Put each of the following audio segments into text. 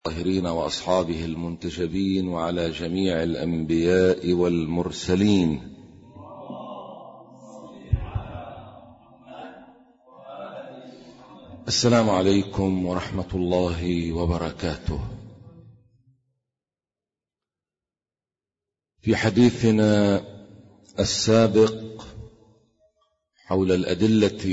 الطاهرين وأصحابه المنتجبين وعلى جميع الأنبياء والمرسلين. السلام عليكم ورحمة الله وبركاته. في حديثنا السابق حول الأدلة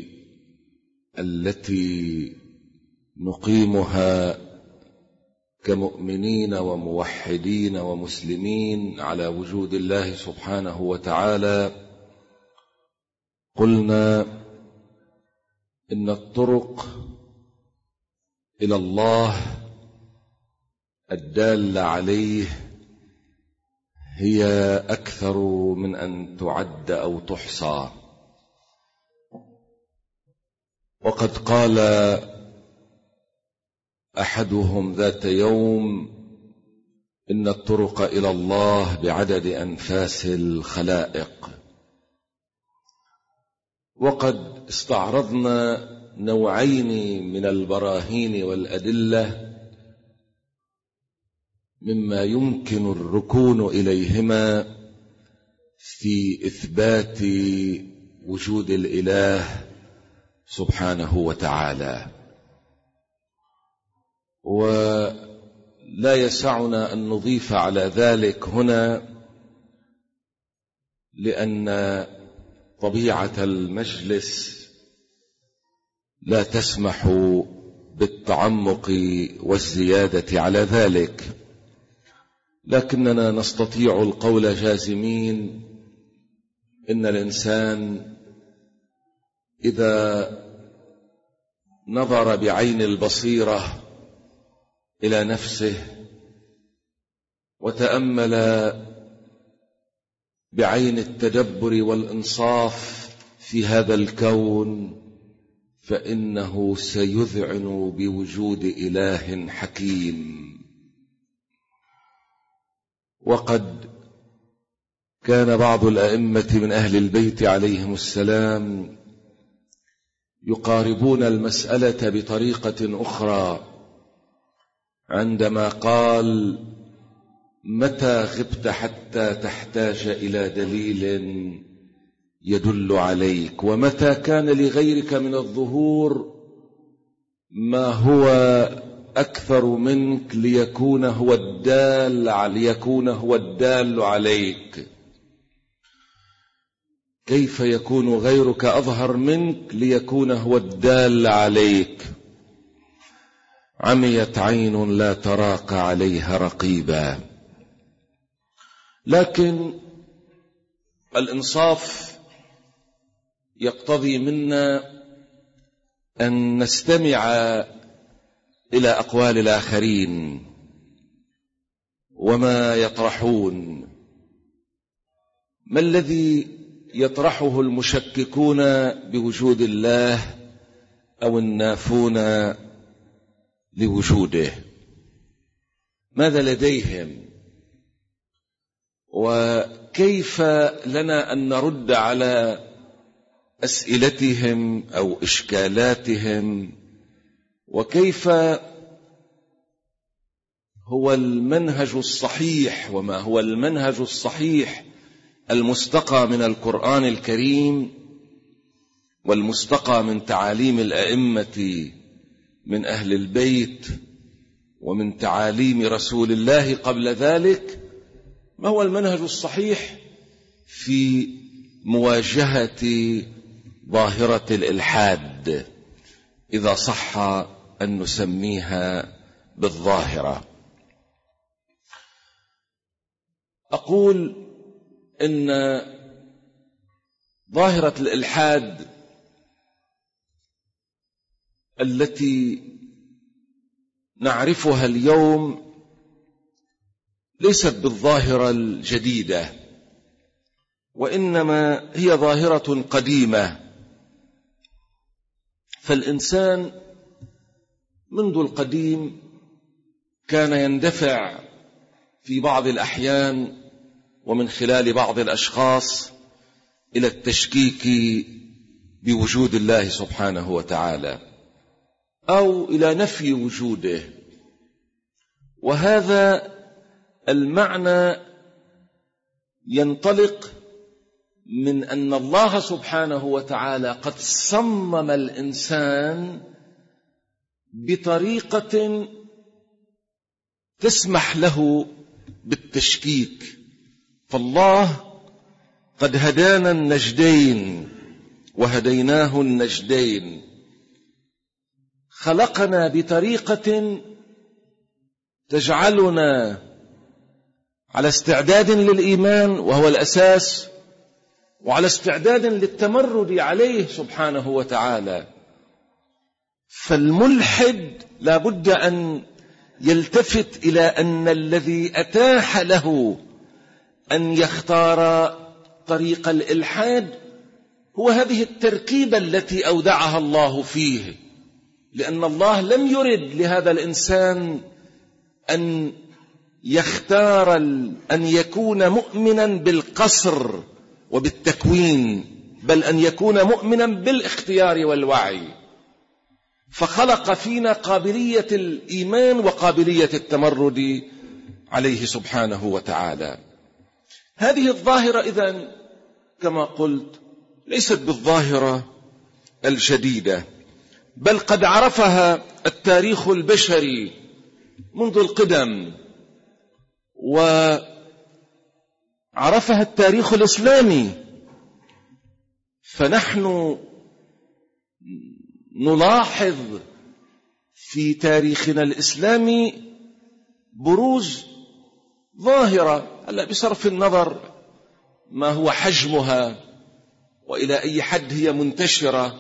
التي نقيمها كمؤمنين وموحدين ومسلمين على وجود الله سبحانه وتعالى، قلنا إن الطرق إلى الله الدالة عليه هي أكثر من أن تعد أو تحصى. وقد قال أحدهم ذات يوم إن الطرق إلى الله بعدد أنفاس الخلائق. وقد استعرضنا نوعين من البراهين والأدلة مما يمكن الركون إليهما في إثبات وجود الإله سبحانه وتعالى، ولا يسعنا أن نضيف على ذلك هنا، لأن طبيعة المجلس لا تسمح بالتعمق والزيادة على ذلك، لكننا نستطيع القول جازمين إن الإنسان إذا نظر بعين البصيرة إلى نفسه وتأمل بعين التدبر والإنصاف في هذا الكون، فإنه سيذعن بوجود إله حكيم. وقد كان بعض الأئمة من أهل البيت عليهم السلام يقاربون المسألة بطريقة أخرى عندما قال: متى غبت حتى تحتاج إلى دليل يدل عليك، ومتى كان لغيرك من الظهور ما هو أكثر منك ليكون هو الدال عليك. كيف يكون غيرك أظهر منك ليكون هو الدال عليك؟ عميت عين لا تراك عليها رقيبا. لكن الإنصاف يقتضي منا أن نستمع إلى أقوال الآخرين وما يطرحون. ما الذي يطرحه المشككون بوجود الله أو النافون لوجوده؟ ماذا لديهم؟ وكيف لنا أن نرد على أسئلتهم أو إشكالاتهم؟ وكيف هو المنهج الصحيح، وما هو المنهج الصحيح المستقى من القرآن الكريم والمستقى من تعاليم الأئمة من أهل البيت ومن تعاليم رسول الله قبل ذلك؟ ما هو المنهج الصحيح في مواجهة ظاهرة الإلحاد، إذا صح أن نسميها بالظاهرة؟ أقول إن ظاهرة الإلحاد التي نعرفها اليوم ليست بالظاهرة الجديدة، وإنما هي ظاهرة قديمة. فالإنسان منذ القديم كان يندفع في بعض الأحيان ومن خلال بعض الأشخاص إلى التشكيك بوجود الله سبحانه وتعالى، أو إلى نفي وجوده، وهذا المعنى ينطلق من أن الله سبحانه وتعالى قد صمم الإنسان بطريقة تسمح له بالتشكيك. فالله قد هدانا النجدين وهديناه النجدين، خلقنا بطريقة تجعلنا على استعداد للإيمان وهو الأساس، وعلى استعداد للتمرد عليه سبحانه وتعالى. فالملحد لا بد أن يلتفت إلى أن الذي أتاح له أن يختار طريق الإلحاد هو هذه التركيبة التي أودعها الله فيه، لأن الله لم يرد لهذا الإنسان أن يختار أن يكون مؤمنا بالقصر وبالتكوين، بل أن يكون مؤمنا بالاختيار والوعي. فخلق فينا قابلية الإيمان وقابلية التمرد عليه سبحانه وتعالى. هذه الظاهرة إذن كما قلت ليست بالظاهرة الجديدة، بل قد عرفها التاريخ البشري منذ القدم، وعرفها التاريخ الإسلامي. فنحن نلاحظ في تاريخنا الإسلامي بروز ظاهرة، هلا بصرف النظر ما هو حجمها وإلى أي حد هي منتشرة،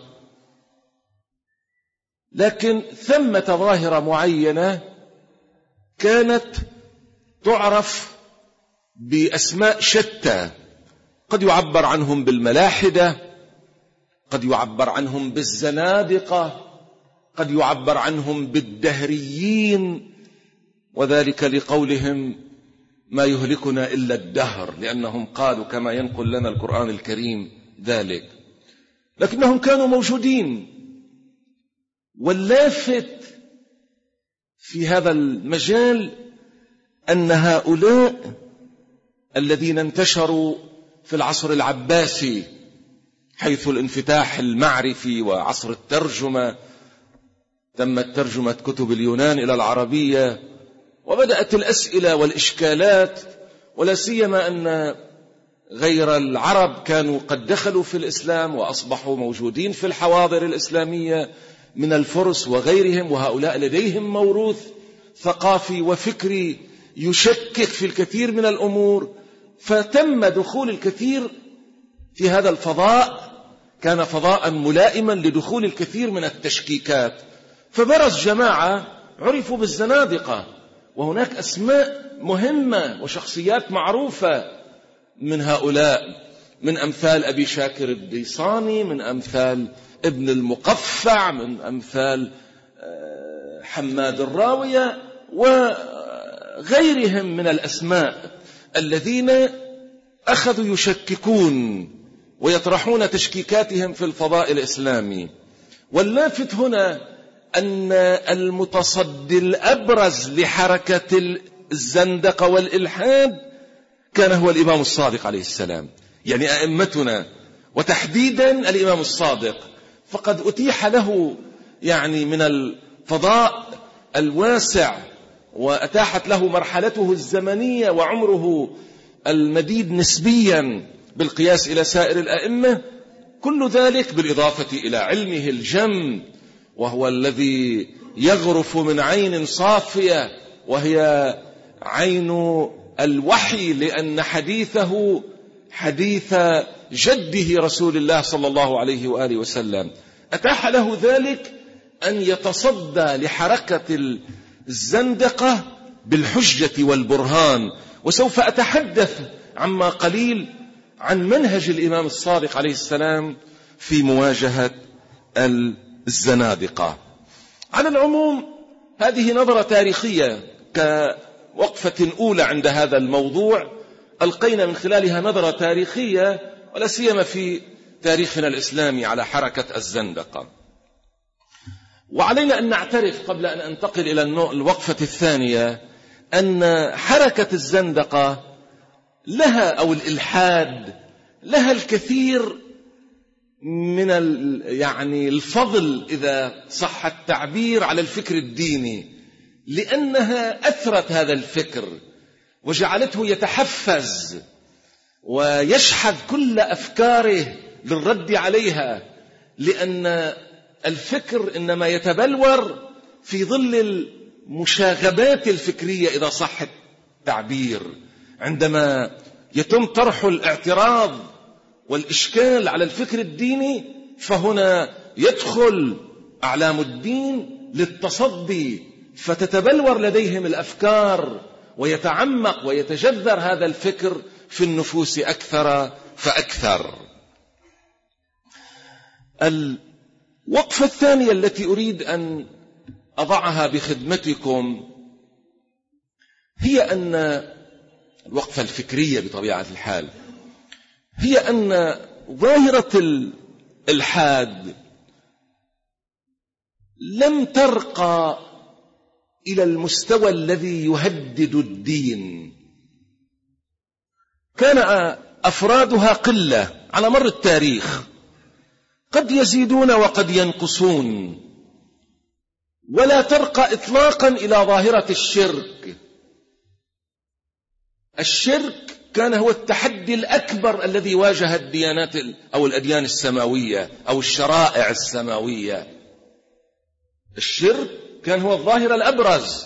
لكن ثمة ظاهرة معينة كانت تعرف بأسماء شتى، قد يعبر عنهم بالملاحدة، قد يعبر عنهم بالزنادقة، قد يعبر عنهم بالدهريين، وذلك لقولهم ما يهلكنا إلا الدهر، لأنهم قالوا كما ينقل لنا القرآن الكريم ذلك، لكنهم كانوا موجودين. واللافت في هذا المجال أن هؤلاء الذين انتشروا في العصر العباسي حيث الانفتاح المعرفي وعصر الترجمة، تمت ترجمة كتب اليونان إلى العربية، وبدأت الأسئلة والإشكالات، ولا سيما أن غير العرب كانوا قد دخلوا في الإسلام وأصبحوا موجودين في الحواضر الإسلامية من الفرس وغيرهم، وهؤلاء لديهم موروث ثقافي وفكري يشكك في الكثير من الأمور، فتم دخول الكثير في هذا الفضاء، كان فضاء ملائما لدخول الكثير من التشكيكات. فبرز جماعة عرفوا بالزنادقة، وهناك أسماء مهمة وشخصيات معروفة من هؤلاء، من أمثال أبي شاكر الديصاني، من أمثال ابن المقفع، من أمثال حماد الراوية وغيرهم من الأسماء الذين أخذوا يشككون ويطرحون تشكيكاتهم في الفضاء الإسلامي. واللافت هنا أن المتصدي الأبرز لحركة الزندقة والإلحاد كان هو الإمام الصادق عليه السلام، يعني أئمتنا وتحديدا الإمام الصادق، فقد أتيح له يعني من الفضاء الواسع، وأتاحت له مرحلته الزمنية وعمره المديد نسبيا بالقياس إلى سائر الأئمة، كل ذلك بالإضافة إلى علمه الجم، وهو الذي يغرف من عين صافية وهي عين الوحي، لأن حديثه حديث جده رسول الله صلى الله عليه وآله وسلم. أتاح له ذلك أن يتصدى لحركة الزندقة بالحجة والبرهان. وسوف أتحدث عما قليل عن منهج الإمام الصادق عليه السلام في مواجهة الزنادقة. على العموم هذه نظرة تاريخية كوقفة أولى عند هذا الموضوع، ألقينا من خلالها نظرة تاريخية ولا سيما في تاريخنا الإسلامي على حركة الزندقة. وعلينا أن نعترف قبل أن أنتقل إلى الوقفة الثانية أن حركة الزندقة لها أو الإلحاد لها الكثير من الفضل إذا صح التعبير على الفكر الديني، لأنها أثرت هذا الفكر وجعلته يتحفز ويشحذ كل أفكاره للرد عليها، لأن الفكر إنما يتبلور في ظل المشاغبات الفكرية إذا صح التعبير. عندما يتم طرح الاعتراض والإشكال على الفكر الديني فهنا يدخل أعلام الدين للتصدي، فتتبلور لديهم الأفكار ويتعمق ويتجذر هذا الفكر في النفوس أكثر فأكثر. الوقفة الثانية التي أريد أن أضعها بخدمتكم هي أن الوقفة الفكرية بطبيعة الحال هي أن ظاهرة الإلحاد لم ترقى إلى المستوى الذي يهدد الدين. كان أفرادها قلة على مر التاريخ، قد يزيدون وقد ينقصون، ولا ترقى إطلاقا إلى ظاهرة الشرك. الشرك كان هو التحدي الأكبر الذي واجه الديانات أو الأديان السماوية أو الشرائع السماوية. الشرك كان هو الظاهرة الأبرز،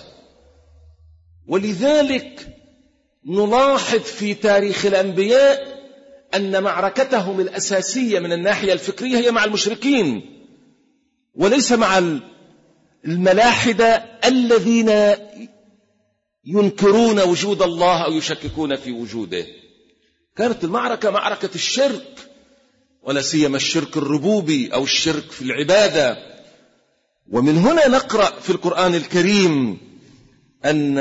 ولذلك نلاحظ في تاريخ الأنبياء أن معركتهم الأساسية من الناحية الفكرية هي مع المشركين وليس مع الملاحدة الذين ينكرون وجود الله أو يشككون في وجوده. كانت المعركة معركة الشرك، ولا سيما الشرك الربوبي أو الشرك في العبادة. ومن هنا نقرأ في القرآن الكريم أن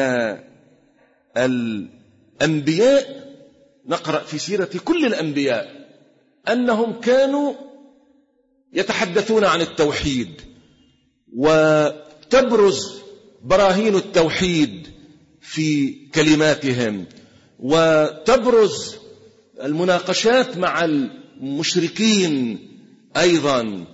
الأنبياء، نقرأ في سيرة كل الأنبياء أنهم كانوا يتحدثون عن التوحيد، وتبرز براهين التوحيد في كلماتهم، وتبرز المناقشات مع المشركين أيضا.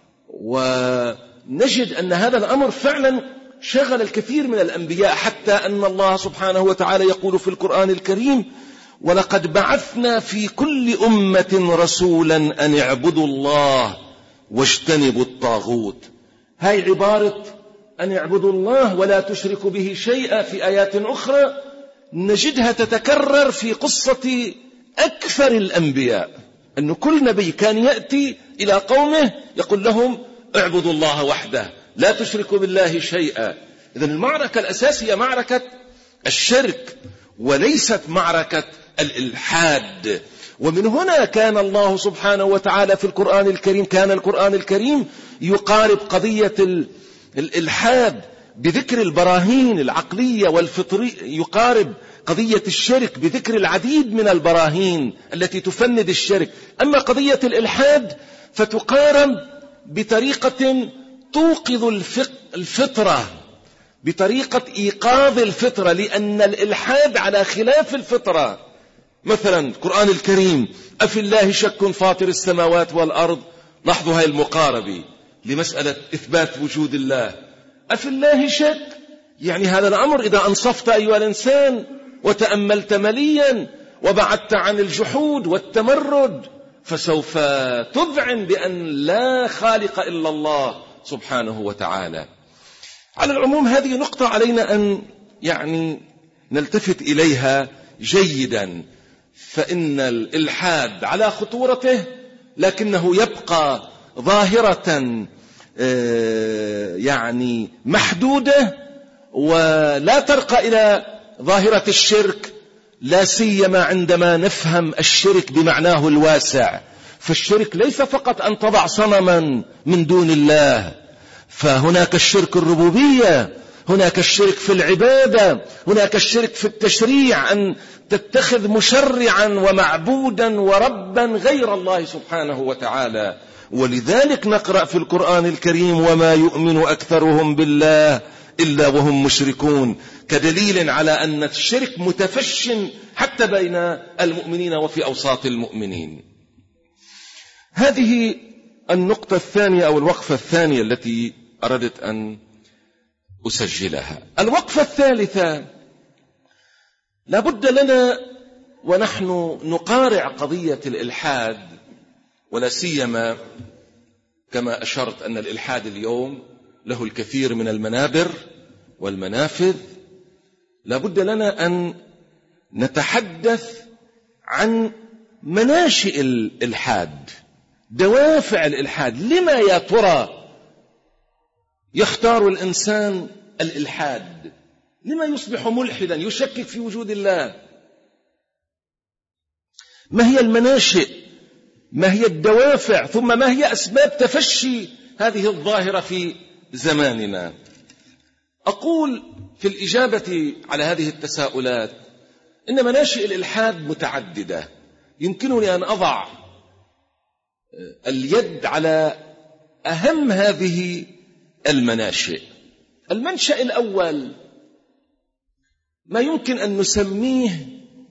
ونجد أن هذا الأمر فعلا شغل الكثير من الأنبياء، حتى أن الله سبحانه وتعالى يقول في القرآن الكريم: ولقد بعثنا في كل أمة رسولا أن اعبدوا الله واجتنبوا الطاغوت. هاي عبارة أن اعبدوا الله ولا تشركوا به شيئا في آيات أخرى نجدها تتكرر في قصة أكثر الأنبياء، أن كل نبي كان يأتي إلى قومه يقول لهم اعبدوا الله وحده لا تشركوا بالله شيئا. إذن المعركة الأساسية معركة الشرك وليست معركة الإلحاد. ومن هنا كان الله سبحانه وتعالى في القرآن الكريم، كان القرآن الكريم يقارب قضية الإلحاد بذكر البراهين العقلية والفطرية، يقارب قضية الشرك بذكر العديد من البراهين التي تفند الشرك. أما قضية الإلحاد فتقارب بطريقة توقظ الفطرة، بطريقة إيقاظ الفطرة، لأن الإلحاد على خلاف الفطرة. مثلا القرآن الكريم: أفي الله شك فاطر السماوات والأرض. لاحظوا هاي المقاربة لمسألة إثبات وجود الله. أفي الله شك، يعني هذا الأمر إذا أنصفت أيها الإنسان وتأملت مليا وبعدت عن الجحود والتمرد فسوف تذعن بأن لا خالق إلا الله سبحانه وتعالى. على العموم هذه نقطة علينا أن نلتفت إليها جيدا، فإن الإلحاد على خطورته لكنه يبقى ظاهرة محدودة، ولا ترقى إلى ظاهرة الشرك، لا سيما عندما نفهم الشرك بمعناه الواسع. فالشرك ليس فقط أن تضع صنما من دون الله، فهناك الشرك الربوبية، هناك الشرك في العبادة، هناك الشرك في التشريع، أن تتخذ مشرعا ومعبودا وربا غير الله سبحانه وتعالى. ولذلك نقرأ في القرآن الكريم: وما يؤمن أكثرهم بالله إلا وهم مشركون، كدليل على أن الشرك متفش حتى بين المؤمنين وفي أوساط المؤمنين. هذه النقطة الثانية أو الوقفة الثانية التي أردت أن أسجلها. الوقفة الثالثة، لابد لنا ونحن نقارع قضية الإلحاد، ولا سيما كما أشرت أن الإلحاد اليوم له الكثير من المنابر والمنافذ، لابد لنا أن نتحدث عن مناشئ الإلحاد، دوافع الإلحاد. لما يا ترى يختار الإنسان الإلحاد؟ لما يصبح ملحدا يشكك في وجود الله؟ ما هي المناشئ؟ ما هي الدوافع؟ ثم ما هي أسباب تفشي هذه الظاهرة في زماننا؟ أقول في الإجابة على هذه التساؤلات إن مناشئ الإلحاد متعددة. يمكنني أن أضع اليد على أهم هذه المناشئ. المنشأ الأول ما يمكن أن نسميه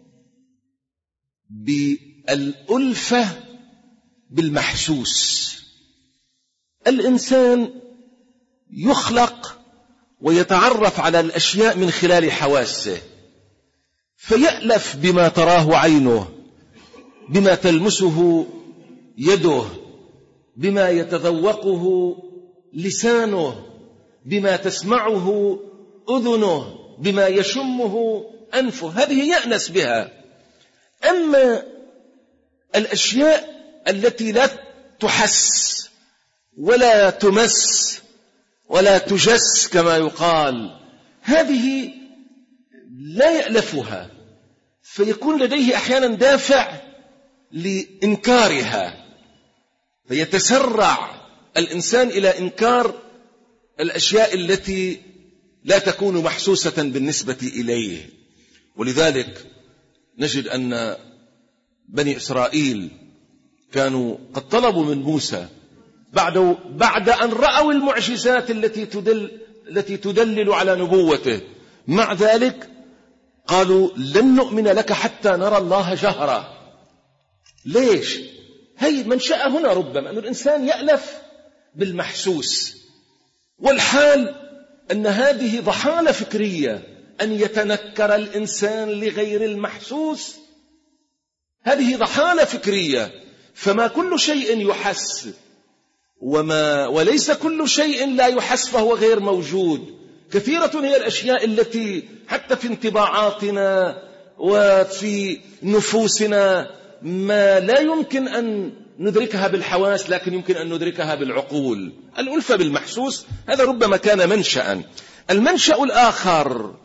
بالألفة بالمحسوس. الإنسان يخلق ويتعرف على الأشياء من خلال حواسه، فيألف بما تراه عينه، بما تلمسه يده، بما يتذوقه لسانه، بما تسمعه أذنه، بما يشمه أنفه، هذه يأنس بها. أما الأشياء التي لا تحس ولا تمس ولا تجس كما يقال، هذه لا يألفها، فيكون لديه أحيانا دافع لإنكارها، فيتسرع الإنسان إلى إنكار الأشياء التي لا تكون محسوسة بالنسبة إليه. ولذلك نجد أن بني إسرائيل كانوا قد طلبوا من موسى بعد أن رأوا المعجزات التي تدلل على نبوته، مع ذلك قالوا لن نؤمن لك حتى نرى الله جهرا. ليش؟ هي منشأ هنا ربما أن الإنسان يألف بالمحسوس، والحال أن هذه ضحالة فكرية، أن يتنكر الإنسان لغير المحسوس، هذه ضحالة فكرية. فما كل شيء يحس وليس كل شيء لا يحس فهو غير موجود. كثيرة هي الأشياء التي حتى في انطباعاتنا وفي نفوسنا ما لا يمكن أن ندركها بالحواس، لكن يمكن أن ندركها بالعقول. الألفة بالمحسوس هذا ربما كان منشأ. المنشأ الآخر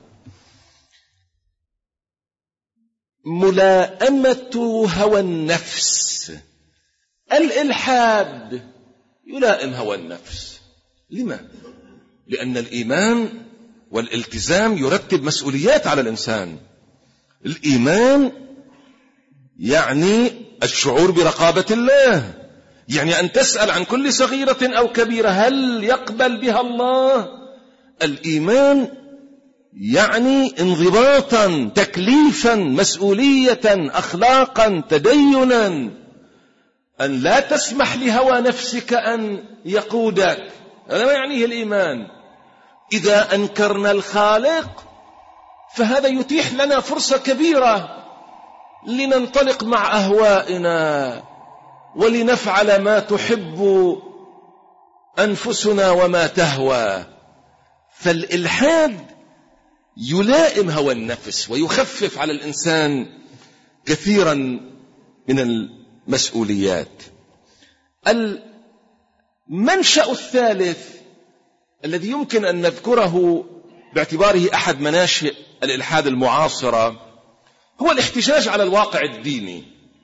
ملائمة هوى النفس. الإلحاد يلائم هوى النفس. لما؟ لأن الإيمان والالتزام يرتب مسؤوليات على الإنسان. الإيمان يعني الشعور برقابة الله، يعني أن تسأل عن كل صغيرة أو كبيرة هل يقبل بها الله. الإيمان يعني انضباطا، تكليفا، مسؤولية، أخلاقا، تدينا، أن لا تسمح لهوى نفسك أن يقودك. هذا ما يعنيه الإيمان. إذا أنكرنا الخالق فهذا يتيح لنا فرصة كبيرة لننطلق مع أهوائنا ولنفعل ما تحب أنفسنا وما تهوى. فالإلحاد يلائم هوى النفس ويخفف على الإنسان كثيرا من المسؤوليات. المنشأ الثالث الذي يمكن أن نذكره باعتباره أحد مناشئ الإلحاد المعاصرة هو الاحتجاج على الواقع الديني.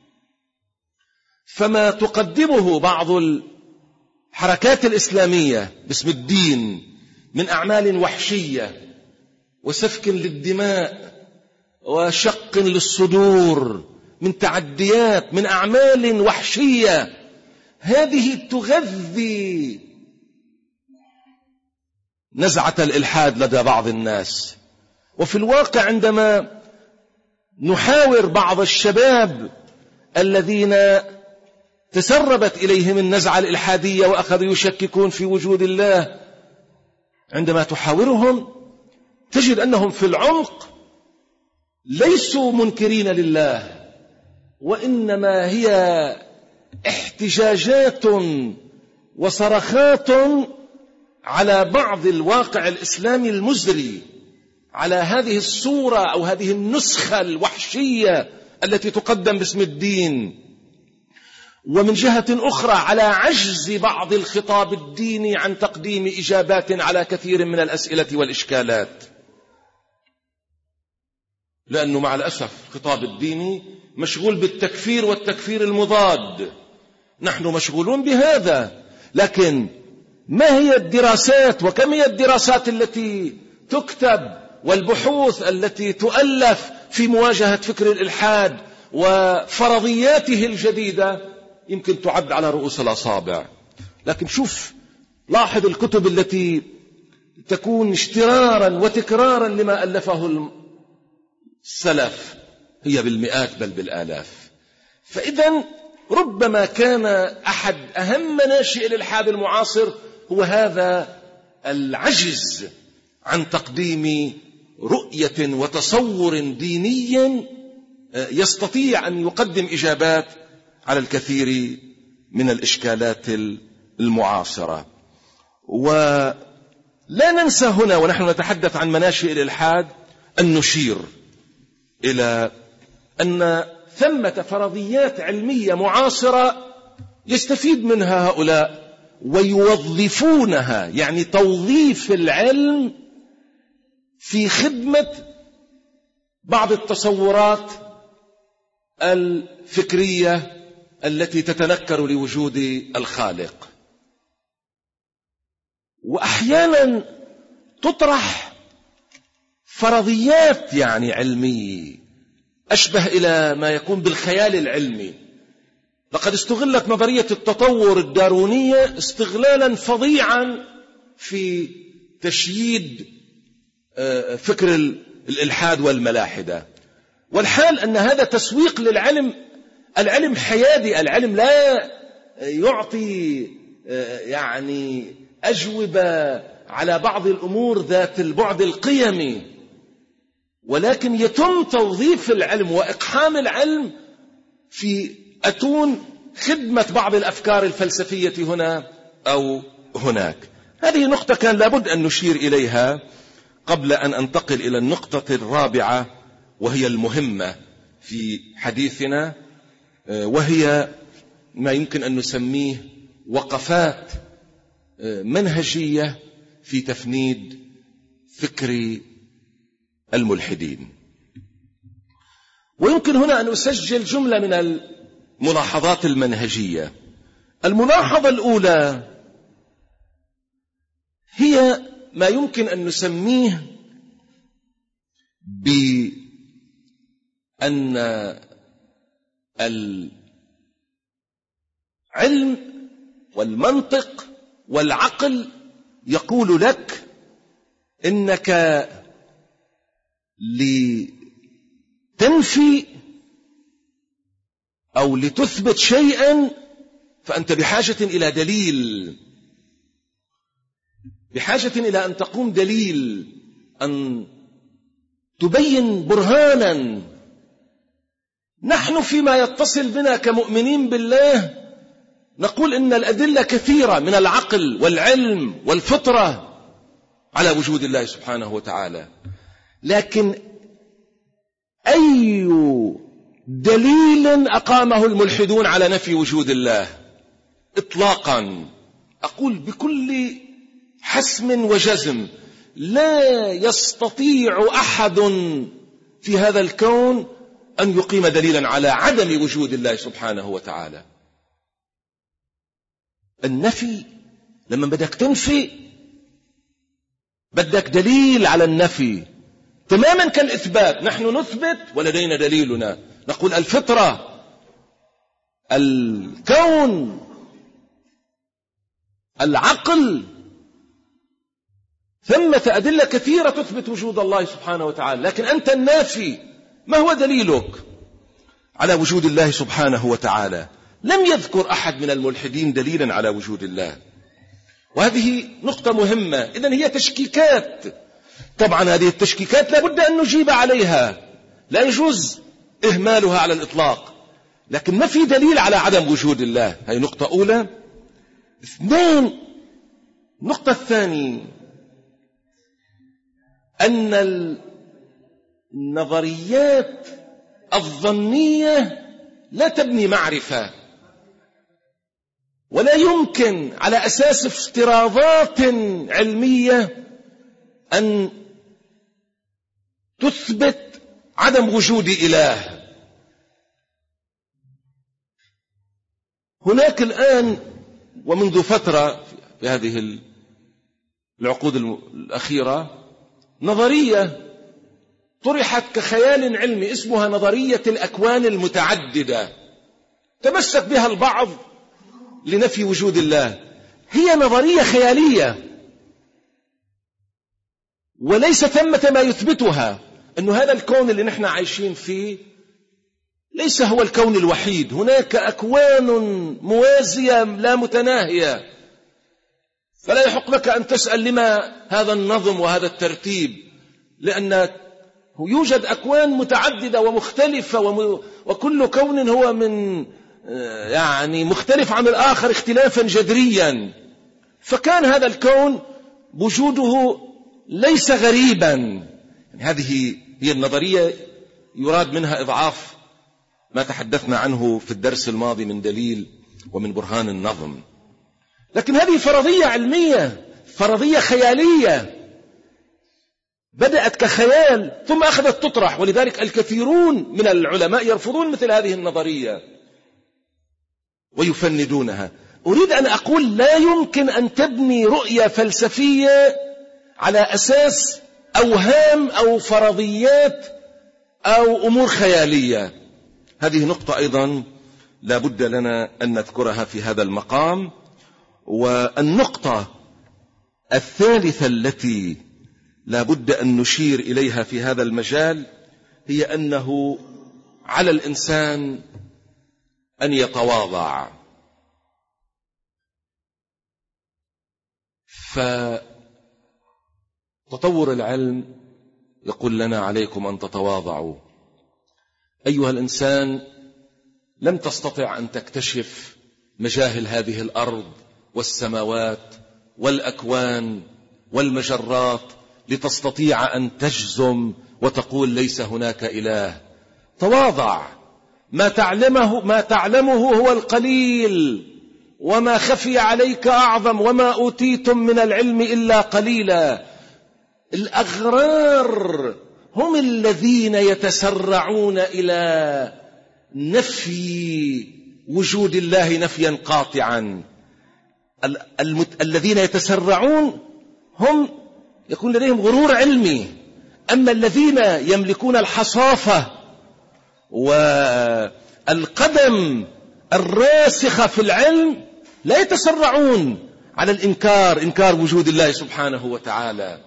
فما تقدمه بعض الحركات الإسلامية باسم الدين من أعمال وحشية وسفك للدماء وشق للصدور، من تعديات، من أعمال وحشية، هذه تغذي نزعة الإلحاد لدى بعض الناس. وفي الواقع عندما نحاور بعض الشباب الذين تسربت إليهم النزعة الإلحادية وأخذوا يشككون في وجود الله، عندما تحاورهم تجد أنهم في العمق ليسوا منكرين لله، وإنما هي احتجاجات وصرخات على بعض الواقع الإسلامي المزري، على هذه الصورة أو هذه النسخة الوحشية التي تقدم باسم الدين. ومن جهة أخرى على عجز بعض الخطاب الديني عن تقديم إجابات على كثير من الأسئلة والإشكالات، لأنه مع الأسف الخطاب الديني مشغول بالتكفير والتكفير المضاد. نحن مشغولون بهذا، لكن ما هي الدراسات وكم هي الدراسات التي تكتب والبحوث التي تؤلف في مواجهة فكر الإلحاد وفرضياته الجديدة؟ يمكن تعد على رؤوس الأصابع. لكن شوف، لاحظ الكتب التي تكون اشترارا وتكرارا لما ألفه السلف، هي بالمئات بل بالآلاف. فإذا ربما كان أحد أهم مناشئ الإلحاد المعاصر هو هذا العجز عن تقديم رؤية وتصور ديني يستطيع أن يقدم إجابات على الكثير من الإشكالات المعاصرة. ولا ننسى هنا ونحن نتحدث عن مناشئ الإلحاد أن نشير إلى أن ثمة فرضيات علمية معاصرة يستفيد منها هؤلاء ويوظفونها، يعني توظيف العلم في خدمة بعض التصورات الفكرية التي تتنكر لوجود الخالق. وأحيانا تطرح فرضيات يعني علمية أشبه إلى ما يكون بالخيال العلمي. لقد استغلت نظرية التطور الداروينية استغلالا فظيعا في تشييد فكر الإلحاد والملاحدة. والحال أن هذا تسويق للعلم. العلم حيادي، العلم لا يعطي يعني أجوبة على بعض الأمور ذات البعد القيمي، ولكن يتم توظيف العلم وإقحام العلم في أتون خدمة بعض الأفكار الفلسفية هنا أو هناك. هذه نقطة كان لابد أن نشير إليها قبل أن أنتقل إلى النقطة الرابعة وهي المهمة في حديثنا، وهي ما يمكن أن نسميه وقفات منهجية في تفنيد فكر الملحدين. ويمكن هنا أن أسجل جملة من الملاحظات المنهجية. الملاحظة الأولى هي ما يمكن أن نسميه بأن العلم والمنطق والعقل يقول لك إنك لتنفي أو لتثبت شيئا فأنت بحاجة إلى دليل، بحاجة إلى أن تقوم دليل، أن تبين برهانا. نحن فيما يتصل بنا كمؤمنين بالله نقول إن الأدلة كثيرة من العقل والعلم والفطرة على وجود الله سبحانه وتعالى، لكن أي دليل أقامه الملحدون على نفي وجود الله إطلاقا؟ أقول بكل حسم وجزم لا يستطيع أحد في هذا الكون أن يقيم دليلا على عدم وجود الله سبحانه وتعالى. النفي لما بدك تنفي بدك دليل على النفي تماما كالإثبات. نحن نثبت ولدينا دليلنا، نقول الفطرة، الكون، العقل ثمة أدلة كثيرة تثبت وجود الله سبحانه وتعالى، لكن أنت النافي، ما هو دليلك على وجود الله سبحانه وتعالى؟ لم يذكر أحد من الملحدين دليلا على وجود الله. وهذه نقطة مهمة. إذن هي تشكيكات، طبعا هذه التشكيكات لابد أن نجيب عليها، لا يجوز إهمالها على الإطلاق، لكن ما في دليل على عدم وجود الله. هذه نقطة أولى. اثنين، النقطة الثانية أن النظريات الظنية لا تبني معرفة، ولا يمكن على أساس افتراضات علمية أن تثبت عدم وجود إله. هناك الآن ومنذ فترة في هذه العقود الأخيرة نظرية طرحت كخيال علمي اسمها نظرية الأكوان المتعددة، تمسك بها البعض لنفي وجود الله. هي نظرية خيالية وليس ثمة ما يثبتها، أن هذا الكون اللي نحن عايشين فيه ليس هو الكون الوحيد، هناك أكوان موازية لا متناهية، فلا يحق لك أن تسأل لما هذا النظم وهذا الترتيب، لأن يوجد أكوان متعددة ومختلفة، وكل كون هو من يعني مختلف عن الآخر اختلافا جذريا. فكان هذا الكون وجوده ليس غريبا. يعني هذه هي النظرية يراد منها إضعاف ما تحدثنا عنه في الدرس الماضي من دليل ومن برهان النظم. لكن هذه فرضية علمية، فرضية خيالية بدأت كخيال ثم أخذت تطرح، ولذلك الكثيرون من العلماء يرفضون مثل هذه النظرية ويفندونها. أريد أن أقول لا يمكن أن تبني رؤية فلسفية على أساس أوهام أو فرضيات أو أمور خيالية. هذه نقطة أيضا لا بد لنا أن نذكرها في هذا المقام. والنقطة الثالثة التي لا بد أن نشير إليها في هذا المجال هي أنه على الإنسان أن يتواضع. فتطور العلم يقول لنا عليكم أن تتواضعوا. أيها الإنسان، لم تستطع أن تكتشف مجاهل هذه الأرض والسماوات والأكوان والمجرات لتستطيع أن تجزم وتقول ليس هناك إله. تواضع. ما تعلمه هو القليل، وما خفي عليك أعظم، وما أوتيتم من العلم إلا قليلا. الأغرار هم الذين يتسرعون إلى نفي وجود الله نفيا قاطعا. الذين يتسرعون هم يكون لديهم غرور علمي، أما الذين يملكون الحصافة والقدم الراسخة في العلم لا يتسرعون على إنكار وجود الله سبحانه وتعالى.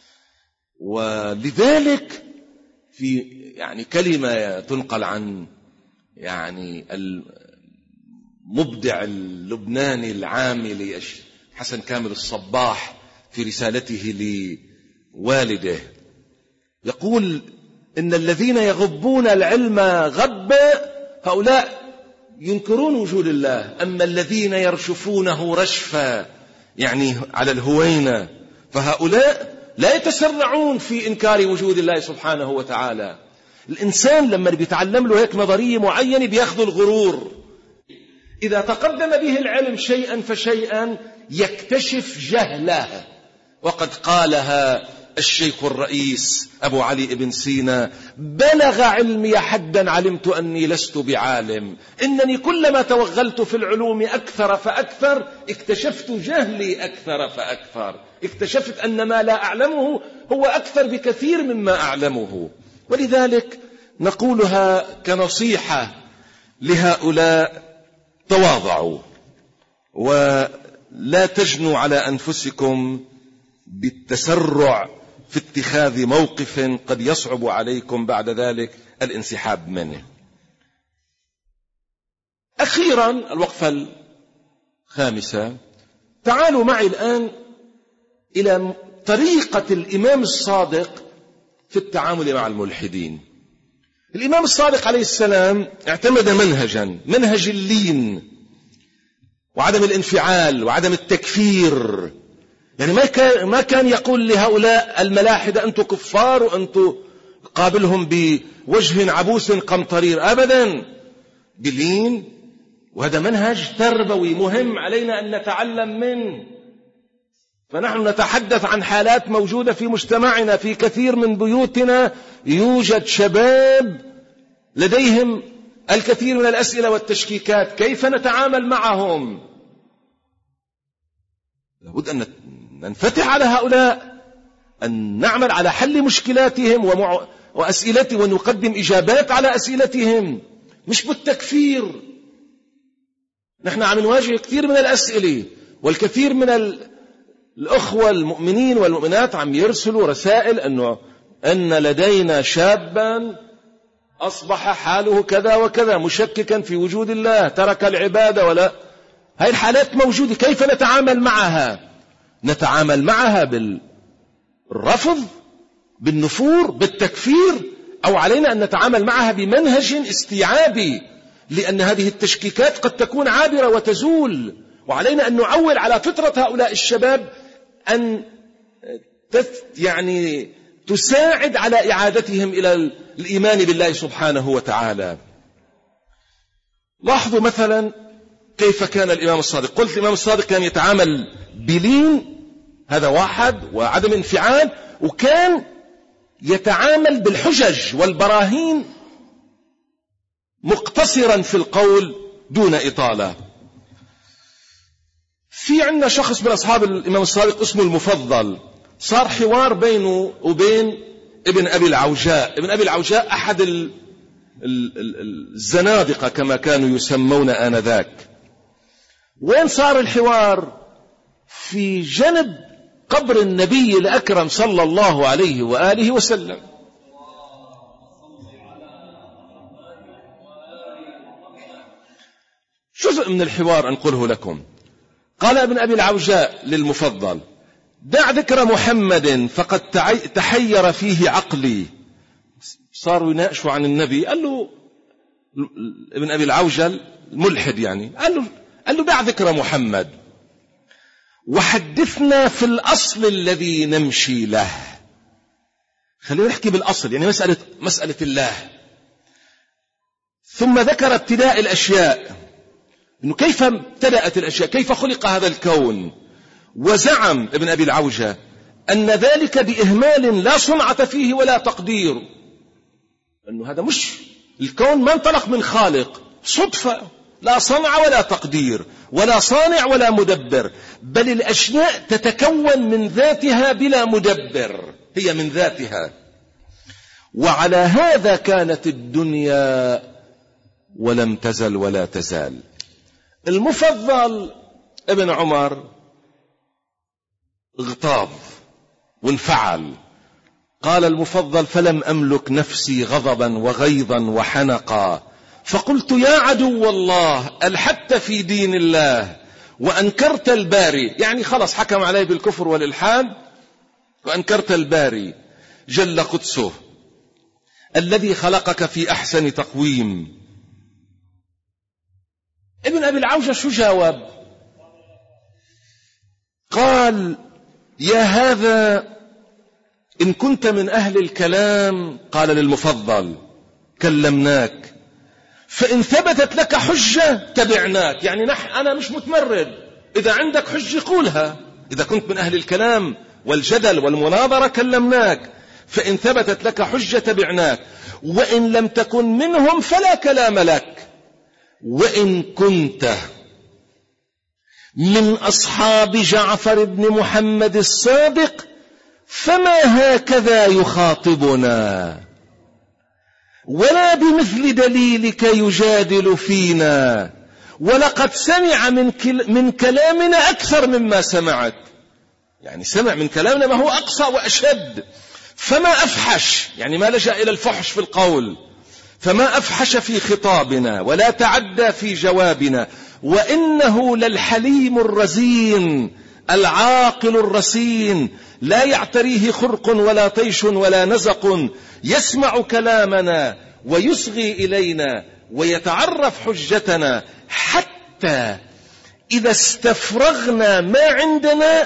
ولذلك في يعني كلمة تنقل عن يعني المبدع اللبناني العاملي حسن كامل الصباح في رسالته لوالده، يقول إن الذين يغبون العلم غبا هؤلاء ينكرون وجود الله، أما الذين يرشفونه رشفا يعني على الهوينة فهؤلاء لا يتسرعون في إنكار وجود الله سبحانه وتعالى. الإنسان لما بيتعلم له هيك نظرية معينة بيأخذ الغرور، إذا تقدم به العلم شيئا فشيئا يكتشف جهله. وقد قالها الشيخ الرئيس أبو علي بن سينا: بلغ علمي حدا علمت أني لست بعالم، إنني كلما توغلت في العلوم أكثر فأكثر اكتشفت جهلي أكثر فأكثر، اكتشفت أن ما لا أعلمه هو أكثر بكثير مما أعلمه. ولذلك نقولها كنصيحة لهؤلاء: تواضعوا ولا تجنوا على أنفسكم بالتسرع في اتخاذ موقف قد يصعب عليكم بعد ذلك الانسحاب منه. أخيرا الوقفة الخامسة، تعالوا معي الآن إلى طريقة الإمام الصادق في التعامل مع الملحدين. الإمام الصادق عليه السلام اعتمد منهج اللين وعدم الانفعال وعدم التكفير. يعني ما كان يقول لهؤلاء الملاحدة أنتم كفار وأنتم قابلهم بوجه عبوس قمطرير، أبدا، باللين. وهذا منهج تربوي مهم علينا أن نتعلم منه. فنحن نتحدث عن حالات موجودة في مجتمعنا، في كثير من بيوتنا يوجد شباب لديهم الكثير من الأسئلة والتشكيكات، كيف نتعامل معهم؟ لابد أن ننفتح على هؤلاء، أن نعمل على حل مشكلاتهم وأسئلتهم، ونقدم إجابات على أسئلتهم، مش بالتكفير. نحن عم نواجه كثير من الأسئلة، والكثير من الأخوة المؤمنين والمؤمنات عم يرسلوا رسائل أن لدينا شابا أصبح حاله كذا وكذا، مشككا في وجود الله، ترك العبادة ولا. هاي الحالات موجودة، كيف نتعامل معها؟ نتعامل معها بالرفض، بالنفور، بالتكفير، أو علينا أن نتعامل معها بمنهج استيعابي، لأن هذه التشكيكات قد تكون عابرة وتزول، وعلينا أن نعول على فطرة هؤلاء الشباب أن تساعد على إعادتهم إلى الإيمان بالله سبحانه وتعالى. لاحظوا مثلا كيف كان الإمام الصادق. قلت الإمام الصادق كان يتعامل بلين، هذا واحد، وعدم انفعال، وكان يتعامل بالحجج والبراهين مقتصرا في القول دون إطالة. في عندنا شخص من أصحاب الإمام الصادق اسمه المفضل، صار حوار بينه وبين ابن أبي العوجاء. ابن أبي العوجاء أحد الزنادقة كما كانوا يسمون آنذاك. وين صار الحوار؟ في جنب قبر النبي الأكرم صلى الله عليه وآله وسلم. جزء من الحوار أنقله لكم. قال ابن أبي العوجاء للمفضل: دع ذكر محمد فقد تحير فيه عقلي. صاروا يناقشوا عن النبي. قال له ابن أبي العوجل الملحد، قال له دع ذكر محمد وحدثنا في الأصل الذي نمشي له. خلينا نحكي بالأصل، مسألة الله. ثم ذكر ابتداء الأشياء، إنه كيف ابتدأت الأشياء، كيف خلق هذا الكون. وزعم ابن أبي العوجة أن ذلك بإهمال لا صنعة فيه ولا تقدير، أنه هذا مش الكون، ما انطلق من خالق، صدفة، لا صنع ولا تقدير ولا صانع ولا مدبر، بل الأشياء تتكون من ذاتها بلا مدبر، هي من ذاتها. وعلى هذا كانت الدنيا ولم تزل ولا تزال. المفضل ابن عمر اغتاظ وانفعل. قال المفضل: فلم أملك نفسي غضبا وغيظا وحنقا، فقلت: يا عدو الله، ألحدت في دين الله وأنكرت الباري. خلص حكم عليه بالكفر والإلحاد، وأنكرت الباري جل قدسه الذي خلقك في أحسن تقويم. ابن أبي العوجة شو جاوب؟ قال: يا هذا إن كنت من أهل الكلام، قال للمفضل: كلمناك، فإن ثبتت لك حجة تبعناك. أنا مش متمرد، إذا عندك حجة قولها. إذا كنت من أهل الكلام والجدل والمناظرة كلمناك، فإن ثبتت لك حجة تبعناك، وإن لم تكن منهم فلا كلام لك. وإن كنت من أصحاب جعفر بن محمد الصادق فما هكذا يخاطبنا، ولا بمثل دليلك يجادل فينا، ولقد سمع من كلامنا أكثر مما سمعت. يعني سمع من كلامنا ما هو أقصى وأشد. فما أفحش، يعني ما لجأ إلى الفحش في القول، فما أفحش في خطابنا ولا تعدى في جوابنا، وإنه للحليم الرزين العاقل الرسين لا يعتريه خرق ولا طيش ولا نزق، يسمع كلامنا ويصغي إلينا ويتعرف حجتنا، حتى إذا استفرغنا ما عندنا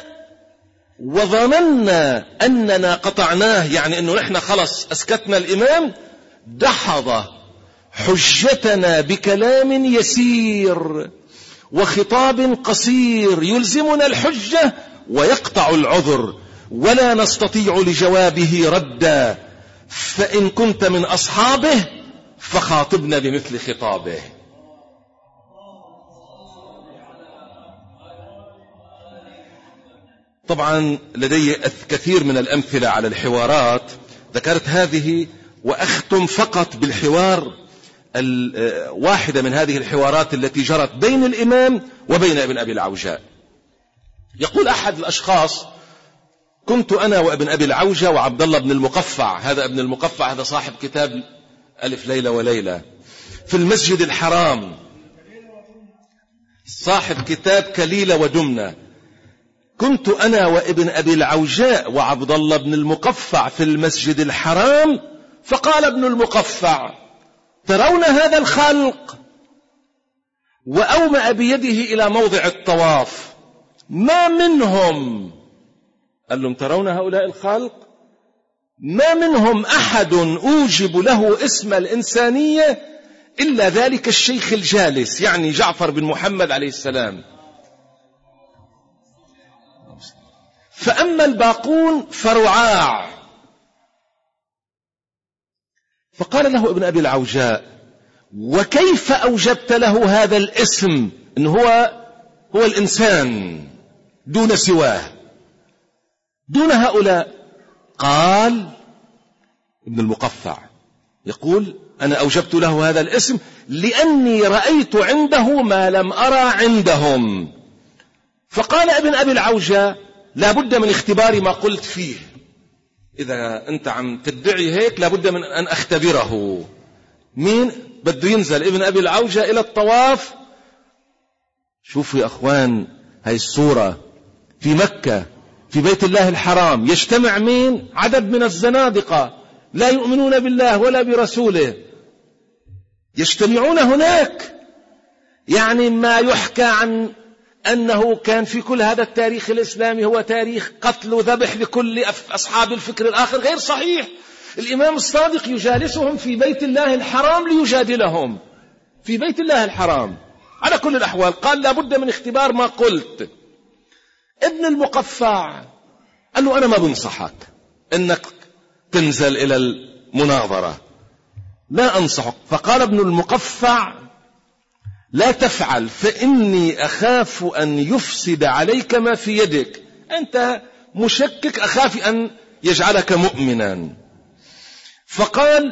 وظننا أننا قطعناه، يعني أنه نحن خلص أسكتنا الإمام، دحض حجتنا بكلام يسير وخطاب قصير يلزمنا الحجة ويقطع العذر، ولا نستطيع لجوابه ردا، فإن كنت من أصحابه فخاطبنا بمثل خطابه. طبعا لدي كثير من الأمثلة على الحوارات، ذكرت هذه وأختم فقط بالحوار واحدة من هذه الحوارات التي جرت بين الإمام وبين ابن أبي العوجاء. يقول أحد الأشخاص: كنت أنا وابن أبي العوجة وعبد الله بن المقفع، هذا ابن المقفع هذا صاحب كتاب ألف ليلة وليلة، في المسجد الحرام، صاحب كتاب كليلة ودمنة. كنت أنا وابن أبي العوجاء وعبد الله بن المقفع في المسجد الحرام، فقال ابن المقفع: ترون هذا الخلق؟ وأومأ بيده إلى موضع الطواف، ما منهم، قال لهم: ترون هؤلاء الخلق؟ ما منهم أحد أوجب له اسم الإنسانية إلا ذلك الشيخ الجالس، يعني جعفر بن محمد عليه السلام، فأما الباقون فرعاع. فقال له ابن أبي العوجاء: وكيف أوجبت له هذا الاسم إن هو الإنسان دون سواه، دون هؤلاء؟ قال ابن المقفع يقول: أنا أوجبت له هذا الاسم لأني رأيت عنده ما لم أرى عندهم. فقال ابن أبي العوجاء: لا بد من اختبار ما قلت فيه، إذا أنت عم تدعي هيك لا بد من أن أختبره. مين بده ينزل ابن أبي العوجة إلى الطواف؟ شوفوا يا أخوان هاي الصورة في مكة في بيت الله الحرام، يجتمع مين؟ عدد من الزنادقة لا يؤمنون بالله ولا برسوله، يجتمعون هناك. يعني ما يحكى عن أنه كان في كل هذا التاريخ الإسلامي هو تاريخ قتل وذبح لكل أصحاب الفكر الآخر غير صحيح. الإمام الصادق يجالسهم في بيت الله الحرام ليجادلهم في بيت الله الحرام. على كل الأحوال قال: لا بد من اختبار ما قلت. ابن المقفع قال له: أنا ما بنصحك أنك تنزل إلى المناظرة، لا أنصحك. فقال ابن المقفع: لا تفعل، فإني أخاف أن يفسد عليك ما في يدك، أنت مشكك، أخاف أن يجعلك مؤمنا. فقال،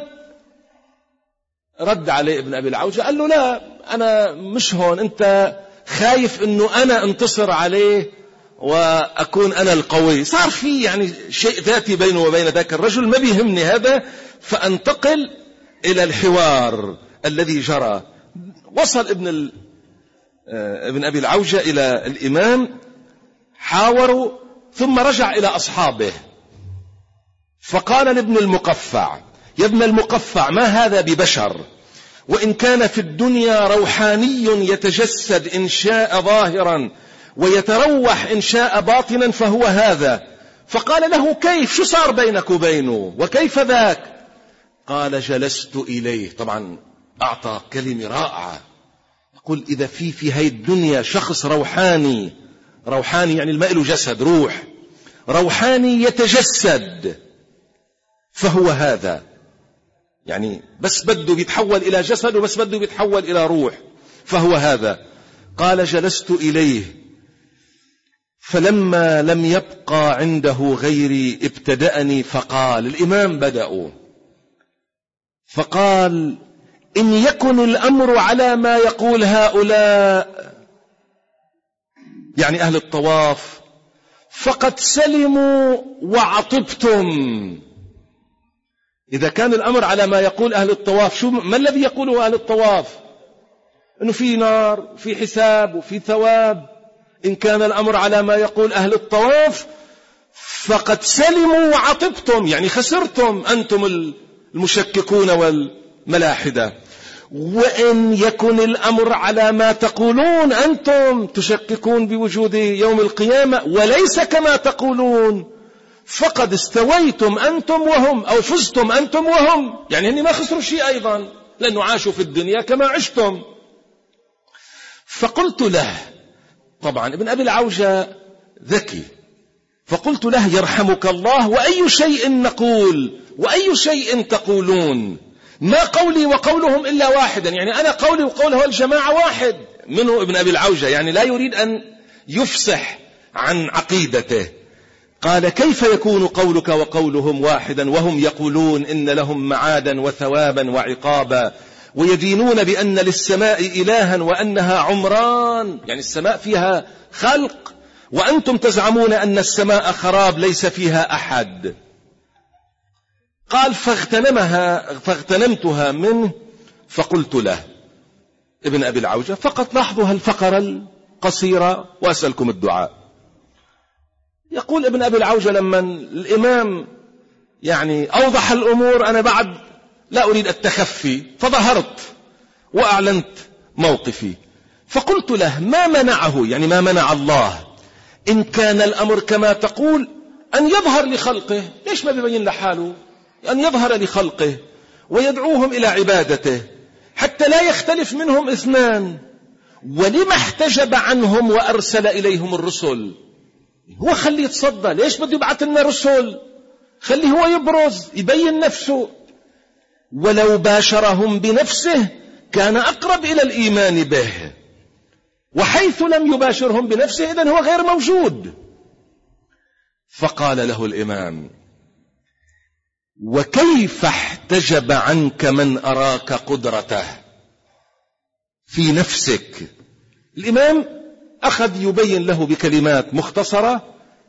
رد عليه ابن أبي العوجة قال له: لا، أنا مش هون، أنت خايف أنه أنا انتصر عليه وأكون أنا القوي. صار في يعني شيء ذاتي بينه وبين ذاك الرجل، ما بيهمني هذا، فأنتقل إلى الحوار الذي جرى. وصل ابن أبي العوجة إلى الإمام، حاوروا، ثم رجع إلى أصحابه. فقال لابن المقفع: يا ابن المقفع، ما هذا ببشر، وإن كان في الدنيا روحاني يتجسد إن شاء ظاهرا ويتروح إن شاء باطنا فهو هذا. فقال له: كيف؟ شو صار بينك وبينه وكيف ذاك؟ قال: جلست إليه. طبعا أعطى كلمة رائعة، يقول: إذا في هاي الدنيا شخص روحاني يعني الماء له جسد، روح روحاني يتجسد فهو هذا، يعني بس بده يتحول إلى جسد وبس بده يتحول إلى روح فهو هذا. قال: جلست إليه فلما لم يبقى عنده غيري ابتدأني فقال، الإمام بدأوا، فقال: إن يكن الأمر على ما يقول هؤلاء، يعني أهل الطواف، فقد سلموا وعطبتم. إذا كان الأمر على ما يقول أهل الطواف، ما الذي يقوله أهل الطواف؟ أنه في نار، في حساب، وفي ثواب. إن كان الأمر على ما يقول أهل الطواف فقد سلموا وعطبتم، يعني خسرتم أنتم المشككون والملاحدة. وإن يكن الأمر على ما تقولون، أنتم تشككون بوجود يوم القيامة وليس كما تقولون، فقد استويتم أنتم وهم، أو فزتم أنتم وهم، يعني هني ما خسروا شيء أيضا، لأنه عاشوا في الدنيا كما عشتم. فقلت له، طبعا ابن أبي العوجة ذكي، فقلت له: يرحمك الله، وأي شيء نقول وأي شيء تقولون؟ ما قولي وقولهم إلا واحدا، يعني أنا قولي وقوله الجماعة واحد. منه ابن أبي العوجة يعني لا يريد أن يفسح عن عقيدته. قال: كيف يكون قولك وقولهم واحدا وهم يقولون إن لهم معادا وثوابا وعقابا، ويدينون بأن للسماء إلها وأنها عمران، يعني السماء فيها خلق، وأنتم تزعمون أن السماء خراب ليس فيها أحد. قال: فاغتنمتها منه، فقلت له ابن أبي العوجة: فقط لاحظوا هالفقرة القصيرة وأسألكم الدعاء. يقول ابن أبي العوجة: لما الإمام يعني أوضح الأمور أنا بعد لا أريد التخفي، فظهرت وأعلنت موقفي. فقلت له: ما منعه، يعني ما منع الله إن كان الأمر كما تقول أن يظهر لخلقه؟ ليش ما بيبين لحاله أن يظهر لخلقه ويدعوهم إلى عبادته حتى لا يختلف منهم اثنان؟ ولما احتجب عنهم وأرسل إليهم الرسل؟ هو خليه يتصدى، ليش بده يبعث لنا رسل؟ خليه هو يبرز يبين نفسه. ولو باشرهم بنفسه كان أقرب إلى الإيمان به، وحيث لم يباشرهم بنفسه إذن هو غير موجود. فقال له الإمام: وكيف احتجب عنك من أراك قدرته في نفسك؟ الإمام أخذ يبين له بكلمات مختصرة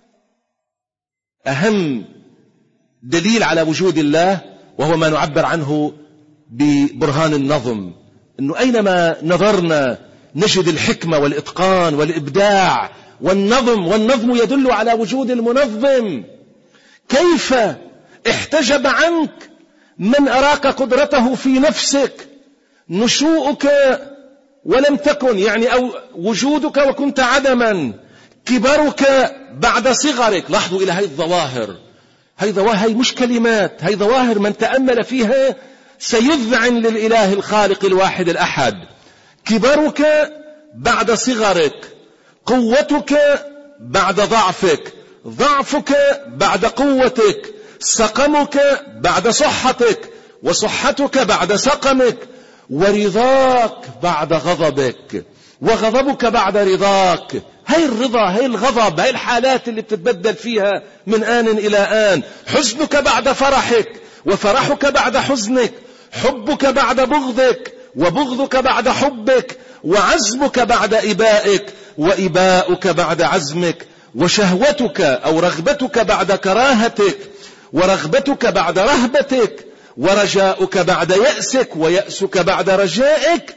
أهم دليل على وجود الله، وهو ما نعبر عنه ببرهان النظم، أنه أينما نظرنا نجد الحكمة والإتقان والإبداع والنظم، والنظم يدل على وجود المنظم. كيف احتجب عنك من أراك قدرته في نفسك؟ نشوءك ولم تكن، يعني أو وجودك وكنت عدما، كبرك بعد صغرك. لاحظوا إلى هاي الظواهر، هاي مش كلمات، هاي ظواهر من تأمل فيها سيذعن للإله الخالق الواحد الأحد. كبرك بعد صغرك، قوتك بعد ضعفك، ضعفك بعد قوتك، سقمك بعد صحتك، وصحتك بعد سقمك، ورضاك بعد غضبك، وغضبك بعد رضاك. هاي الرضا، هاي الغضب، هاي الحالات اللي بتتبدل فيها من آن إلى آن. حزنك بعد فرحك، وفرحك بعد حزنك، حبك بعد بغضك، وبغضك بعد حبك، وعزمك بعد إبائك، وإباؤك بعد عزمك، وشهوتك أو رغبتك بعد كراهتك، ورغبتك بعد رهبتك، ورجاؤك بعد يأسك، ويأسك بعد رجائك.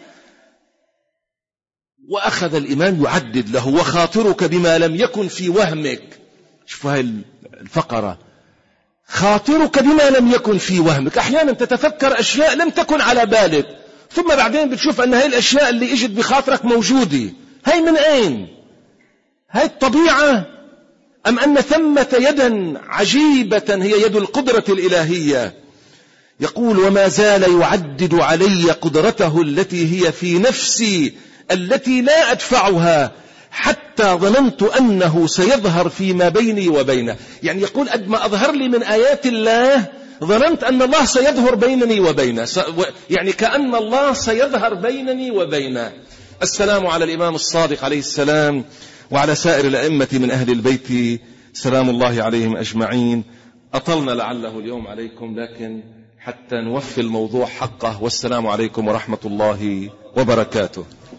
وأخذ الإمام يعدد له: وخاطرك بما لم يكن في وهمك. شوفوا هاي الفقرة، خاطرك بما لم يكن في وهمك. أحيانا تتفكر أشياء لم تكن على بالك، ثم بعدين بتشوف أن هاي الأشياء اللي اجت بخاطرك موجودة. هاي من أين؟ هاي الطبيعة، أم أن ثمة يدا عجيبة هي يد القدرة الإلهية؟ يقول: وما زال يعدد علي قدرته التي هي في نفسي التي لا أدفعها، حتى ظننت أنه سيظهر فيما بيني وبينه. يعني يقول: قد ما أظهر لي من آيات الله ظننت أن الله سيظهر بينني وبينه، يعني كأن الله سيظهر بينني وبينه. السلام على الإمام الصادق عليه السلام، وعلى سائر الأئمة من أهل البيت سلام الله عليهم أجمعين. أطلنا لعله اليوم عليكم، لكن حتى نوفي الموضوع حقه. والسلام عليكم ورحمة الله وبركاته.